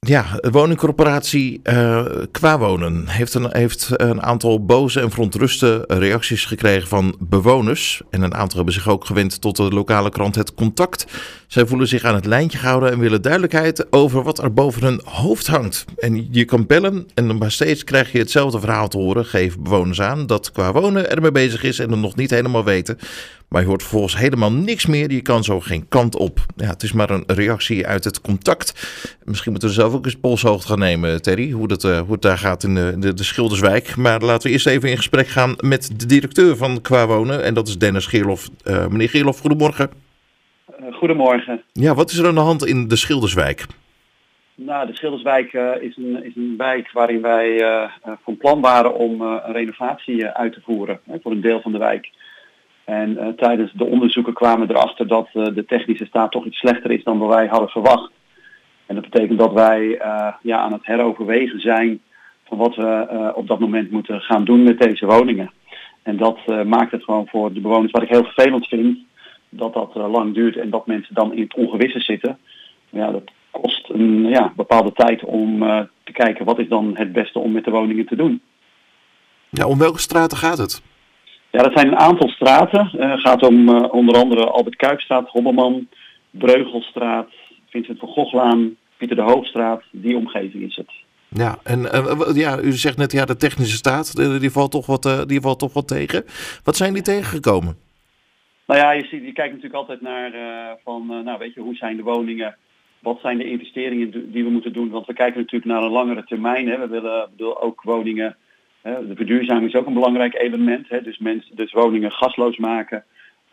Ja, de woningcorporatie Qua Wonen heeft een aantal boze en verontruste reacties gekregen van bewoners. En een aantal hebben zich ook gewend tot de lokale krant Het Contact. Zij voelen zich aan het lijntje gehouden en willen duidelijkheid over wat er boven hun hoofd hangt. En je kan bellen en maar steeds krijg je hetzelfde verhaal te horen. Geven bewoners aan dat Qua Wonen ermee bezig is en het nog niet helemaal weten. Maar je hoort vervolgens helemaal niks meer. Je kan zo geen kant op. Ja, het is maar een reactie uit Het Contact. Misschien moeten we zelf ook eens polshoogte gaan nemen, Terry. Hoe het daar gaat in de Schilderswijk. Maar laten we eerst even in gesprek gaan met de directeur van Qua Wonen. En dat is Dennis Geerlof. Meneer Geerlof, goedemorgen. Goedemorgen. Ja, wat is er aan de hand in de Schilderswijk? Nou, de Schilderswijk is een wijk waarin wij van plan waren om een renovatie uit te voeren voor een deel van de wijk. En tijdens de onderzoeken kwamen we erachter dat de technische staat toch iets slechter is dan wij hadden verwacht. En dat betekent dat wij aan het heroverwegen zijn van wat we op dat moment moeten gaan doen met deze woningen. En dat maakt het gewoon voor de bewoners, wat ik heel vervelend vind, dat lang duurt en dat mensen dan in het ongewisse zitten. Ja, dat kost een bepaalde tijd om te kijken wat is dan het beste om met de woningen te doen. Ja, om welke straten gaat het? Ja, dat zijn een aantal straten. Het gaat om onder andere Albert Kuipstraat, Hobbeman, Breugelstraat, Vincent van Goghlaan, Pieter de Hoogstraat. Die omgeving is het. Ja, en u zegt net, de technische staat, die valt toch wat tegen. Wat zijn die tegengekomen? Nou ja, je kijkt natuurlijk altijd naar hoe zijn de woningen, wat zijn de investeringen die we moeten doen. Want we kijken natuurlijk naar een langere termijn. Hè. We willen ook woningen, de verduurzaming is ook een belangrijk element. Hè. Dus woningen gasloos maken.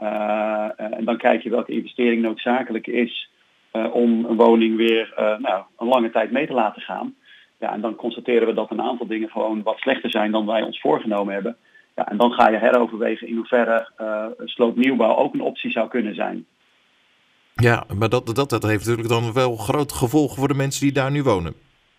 En dan kijk je welke investering noodzakelijk is om een woning weer een lange tijd mee te laten gaan. Ja, en dan constateren we dat een aantal dingen gewoon wat slechter zijn dan wij ons voorgenomen hebben. Ja, en dan ga je heroverwegen in hoeverre sloopnieuwbouw ook een optie zou kunnen zijn. Ja, maar dat heeft natuurlijk dan wel grote gevolgen voor de mensen die daar nu wonen.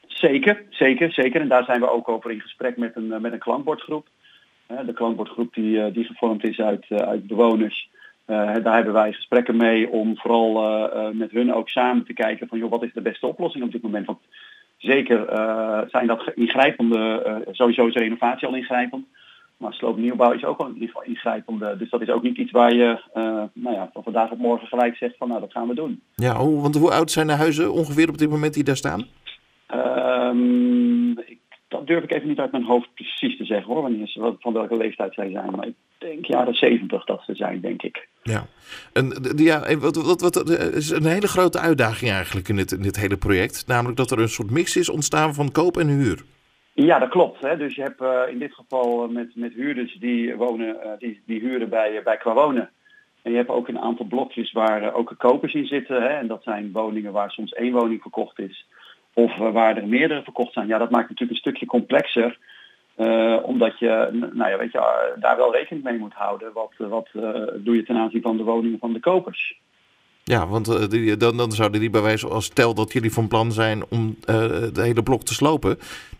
Zeker. En daar zijn we ook over in gesprek met een klankbordgroep. De klankbordgroep die gevormd is uit bewoners. Daar hebben wij gesprekken mee om vooral met hun ook samen te kijken van wat is de beste oplossing op dit moment. Want zeker zijn dat ingrijpende, sowieso is renovatie al ingrijpend. Maar sloopnieuwbouw is ook wel in ieder geval ingrijpende. Dus dat is ook niet iets waar je van vandaag op morgen gelijk zegt van dat gaan we doen. Ja, want hoe oud zijn de huizen ongeveer op dit moment die daar staan? Dat durf ik even niet uit mijn hoofd precies te zeggen hoor. Van welke leeftijd zij zijn. Maar ik denk jaren 70 dat ze zijn, denk ik. Ja, en wat is een hele grote uitdaging eigenlijk in dit hele project. Namelijk dat er een soort mix is ontstaan van koop en huur. Ja, dat klopt. Hè. Dus je hebt in dit geval met huurders die wonen, die huren bij Qua Wonen. En je hebt ook een aantal blokjes waar ook kopers in zitten. Hè. En dat zijn woningen waar soms één woning verkocht is. Of waar er meerdere verkocht zijn. Ja, dat maakt natuurlijk een stukje complexer. Omdat je daar wel rekening mee moet houden. Wat doe je ten aanzien van de woningen van de kopers? Ja, want dan zouden die bij wijze als stel dat jullie van plan zijn om het hele blok te slopen.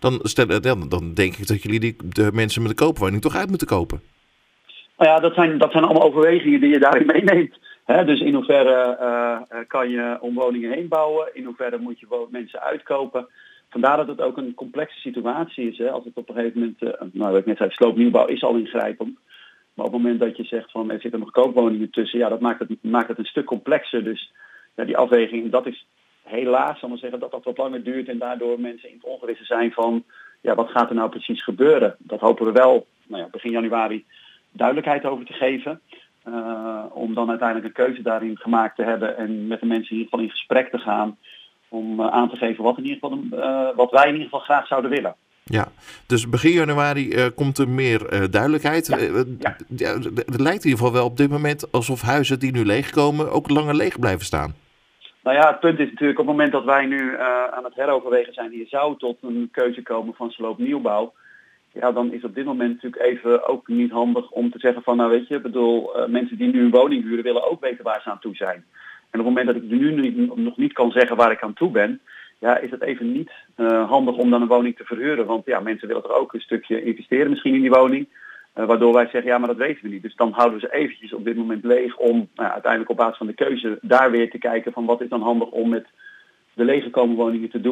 Dan denk ik dat jullie de mensen met de koopwoning toch uit moeten kopen. Nou ja, dat zijn allemaal overwegingen die je daarin meeneemt. Dus in hoeverre kan je om woningen heen bouwen? In hoeverre moet je mensen uitkopen? Vandaar dat het ook een complexe situatie is. Hè? Als het op een gegeven moment, wat ik net zei, sloopnieuwbouw is al ingrijpend. Maar op het moment dat je zegt van er zitten nog koopwoningen tussen, dat maakt het een stuk complexer. Dus die afweging, dat is helaas, zal ik zeggen, dat wat langer duurt en daardoor mensen in het ongewisse zijn van wat gaat er nou precies gebeuren. Dat hopen we wel begin januari duidelijkheid over te geven. Om dan uiteindelijk een keuze daarin gemaakt te hebben en met de mensen in ieder geval in gesprek te gaan om aan te geven wat wij in ieder geval graag zouden willen. Ja, dus begin januari komt er meer duidelijkheid. Ja. Het lijkt in ieder geval wel op dit moment alsof huizen die nu leegkomen ook langer leeg blijven staan. Nou ja, het punt is natuurlijk op het moment dat wij nu aan het heroverwegen zijn, je zou tot een keuze komen van sloopnieuwbouw. Ja, dan is op dit moment natuurlijk even ook niet handig om te zeggen van mensen die nu een woning huren willen ook weten waar ze aan toe zijn. En op het moment dat ik nu nog niet kan zeggen waar ik aan toe ben, is het even niet handig om dan een woning te verhuren. Want mensen willen toch ook een stukje investeren misschien in die woning. Waardoor wij zeggen, maar dat weten we niet. Dus dan houden we ze eventjes op dit moment leeg om uiteindelijk op basis van de keuze daar weer te kijken van wat is dan handig om met de leeggekomen woningen te doen.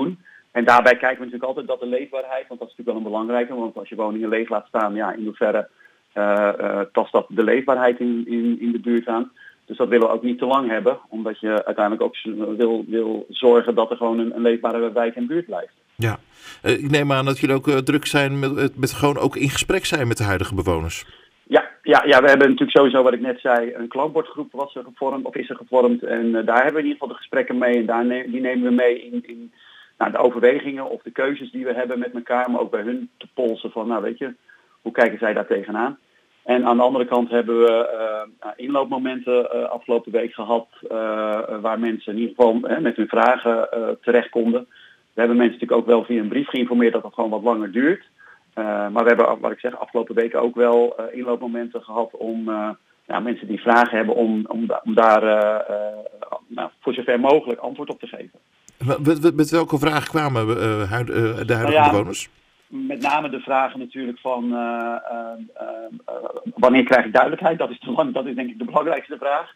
En daarbij kijken we natuurlijk altijd dat de leefbaarheid, want dat is natuurlijk wel een belangrijke, want als je woningen leeg laat staan, ja, in hoeverre tast dat de leefbaarheid in de buurt aan. Dus dat willen we ook niet te lang hebben, omdat je uiteindelijk ook wil zorgen dat er gewoon een leefbare wijk en buurt blijft. Ja, ik neem aan dat jullie ook druk zijn met gewoon ook in gesprek zijn met de huidige bewoners. Ja, we hebben natuurlijk sowieso, wat ik net zei, een klankbordgroep is er gevormd. En daar hebben we in ieder geval de gesprekken mee. En die nemen we mee in de overwegingen of de keuzes die we hebben met elkaar. Maar ook bij hun te polsen van, nou weet je, hoe kijken zij daar tegenaan? En aan de andere kant hebben we inloopmomenten afgelopen week gehad. Waar mensen in ieder geval met hun vragen terecht konden. We hebben mensen natuurlijk ook wel via een brief geïnformeerd dat het gewoon wat langer duurt. Maar we hebben, wat ik zeg, afgelopen weken ook wel inloopmomenten gehad om mensen die vragen hebben om daar voor zover mogelijk antwoord op te geven. Met welke vraag kwamen de huidige bewoners? Met name de vragen natuurlijk van wanneer krijg ik duidelijkheid? Dat is denk ik de belangrijkste vraag.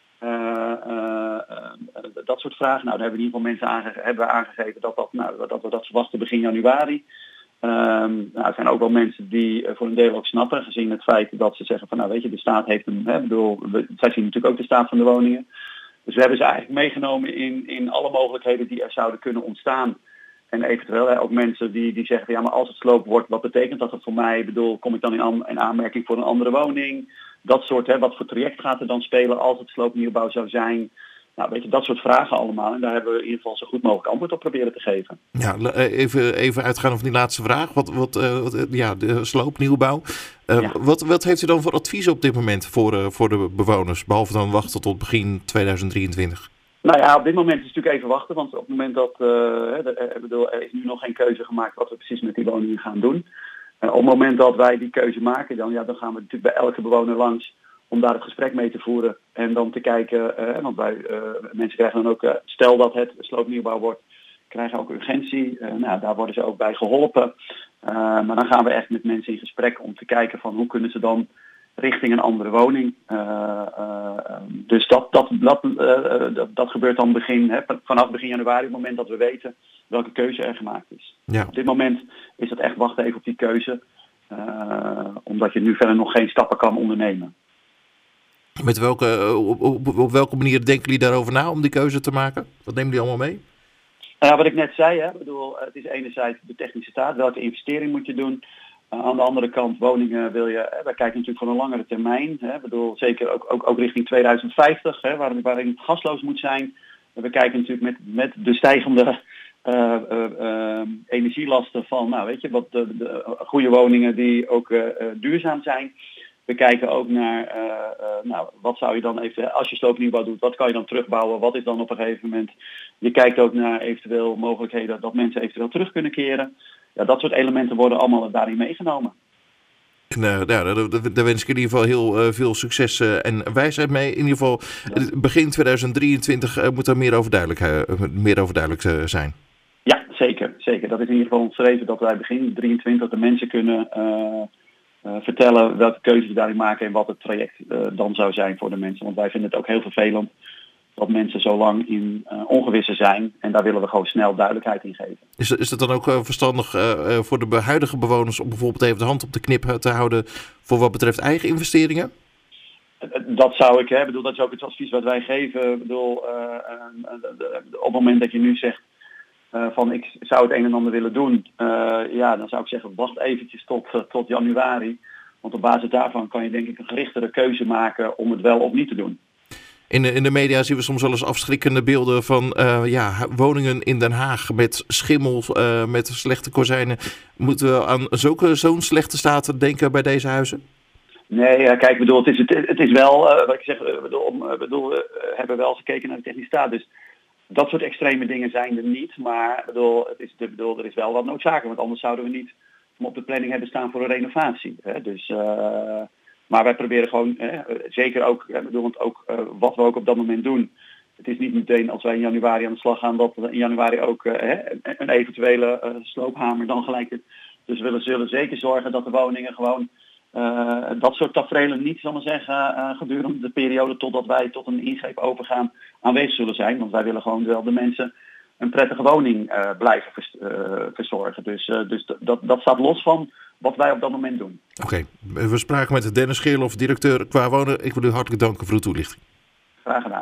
Dat soort vragen. Nou, daar hebben in ieder geval mensen aangegeven dat we dat verwachten begin januari. Er zijn ook wel mensen die voor een deel ook snappen, gezien het feit dat ze zeggen van, nou weet je, de staat heeft zij zien natuurlijk ook de staat van de woningen. Dus we hebben ze eigenlijk meegenomen in alle mogelijkheden die er zouden kunnen ontstaan. En eventueel ook mensen die zeggen van, ja, maar als het sloopt wordt, wat betekent dat voor mij? Ik bedoel, kom ik dan in aanmerking voor een andere woning? Dat soort, wat voor traject gaat er dan spelen als het sloopnieuwbouw zou zijn? Nou, weet je, dat soort vragen allemaal. En daar hebben we in ieder geval zo goed mogelijk antwoord op proberen te geven. Ja, even uitgaan van die laatste vraag. De sloopnieuwbouw. Wat heeft u dan voor advies op dit moment voor de bewoners? Behalve dan wachten tot begin 2023? Nou ja, op dit moment is het natuurlijk even wachten. Want op het moment dat er is nu nog geen keuze gemaakt wat we precies met die woningen gaan doen. Op het moment dat wij die keuze maken, dan gaan we natuurlijk bij elke bewoner langs om daar het gesprek mee te voeren en dan te kijken, want mensen krijgen dan ook, stel dat het sloopnieuwbouw wordt, krijgen ook urgentie. Daar worden ze ook bij geholpen. Maar dan gaan we echt met mensen in gesprek om te kijken van hoe kunnen ze dan richting een andere woning. Dus dat gebeurt dan vanaf begin januari, op het moment dat we weten welke keuze er gemaakt is. Ja. Op dit moment is het echt wachten even op die keuze, omdat je nu verder nog geen stappen kan ondernemen. Op welke manier denken jullie daarover na om die keuze te maken? Wat nemen jullie allemaal mee? Ja, wat ik net zei, het is enerzijds de technische staat, welke investering moet je doen. Aan de andere kant, woningen wil je, wij kijken natuurlijk voor een langere termijn. Zeker ook richting 2050, waarin het gasloos moet zijn. We kijken natuurlijk met de stijgende energielasten van, de goede woningen die ook duurzaam zijn. We kijken ook naar, wat zou je dan even, als je sloopnieuwbouw doet, wat kan je dan terugbouwen? Wat is dan op een gegeven moment? Je kijkt ook naar eventueel mogelijkheden dat mensen eventueel terug kunnen keren. Ja, dat soort elementen worden allemaal daarin meegenomen. Daar wens ik in ieder geval heel veel succes en wijsheid mee. In ieder geval, begin 2023 moet er meer over duidelijk zijn. Ja, zeker. Dat is in ieder geval ons streven dat wij begin 2023 de mensen kunnen vertellen welke keuzes we daarin maken en wat het traject dan zou zijn voor de mensen. Want wij vinden het ook heel vervelend dat mensen zo lang in ongewisse zijn. En daar willen we gewoon snel duidelijkheid in geven. Is het dan ook verstandig voor de huidige bewoners om bijvoorbeeld even de hand op de knip te houden voor wat betreft eigen investeringen? Dat zou ik, dat is ook het advies wat wij geven. Op het moment dat je nu zegt van ik zou het een en ander willen doen, dan zou ik zeggen wacht eventjes tot januari. Want op basis daarvan kan je denk ik een gerichtere keuze maken om het wel of niet te doen. In de media zien we soms wel eens afschrikkende beelden van woningen in Den Haag met schimmel, met slechte kozijnen. Moeten we aan zo'n slechte staat denken bij deze huizen? Nee, kijk, het is wel, wat ik zeg, we hebben wel gekeken naar de technische staat. Dus dat soort extreme dingen zijn er niet. Maar er is wel wat noodzakelijk, want anders zouden we niet op de planning hebben staan voor een renovatie. Dus... Maar wij proberen gewoon, zeker ook, want ook wat we ook op dat moment doen. Het is niet meteen als wij in januari aan de slag gaan, dat we in januari ook een eventuele sloophamer dan gelijk is. Dus we zullen zeker zorgen dat de woningen gewoon dat soort tafereelen niet, zal maar zeggen, gedurende de periode totdat wij tot een ingreep overgaan aanwezig zullen zijn. Want wij willen gewoon wel de mensen een prettige woning blijven verzorgen. Dus dat staat los van wat wij op dat moment doen. Oké. We spraken met Dennis Geerlof, directeur Qua Wonen. Ik wil u hartelijk danken voor de toelichting. Graag gedaan.